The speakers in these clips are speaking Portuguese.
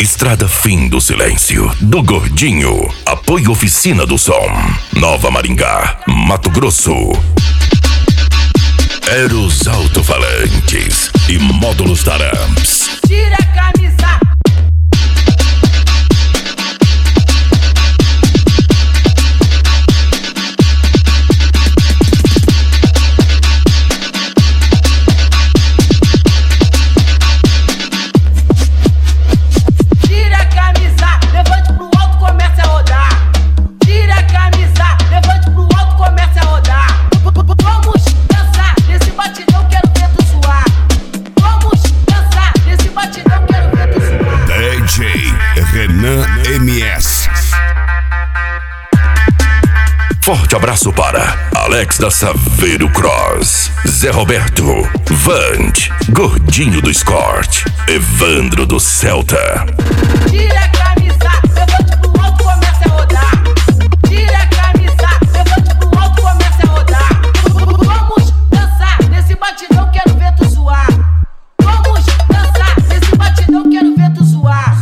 Estrada Fim do Silêncio, do Gordinho. Apoio Oficina do Som, Nova Maringá, Mato Grosso. Eros Alto-Falantes e Módulos Taramps. Tira a camisa. Renan MS. Forte abraço para Alex da Saveiro Cross, Zé Roberto, Vand, Gordinho do Escort, Evandro do Celta. Tira a camisa, levante pro alto, comece a rodar. Tira a camisa, levante pro alto, comece a rodar. Vamos dançar nesse batidão, quero ver tu zoar. Vamos dançar nesse batidão, quero ver tu zoar.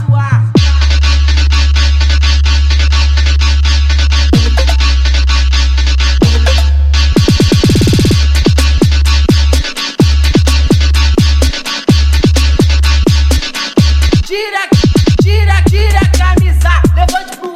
Tira a camisa, levante pro